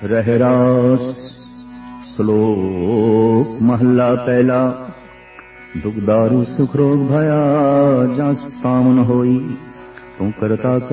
रहरास श्लोक महला पहला। दुख दारु सुख रोग भया जास पावन होई, तू करता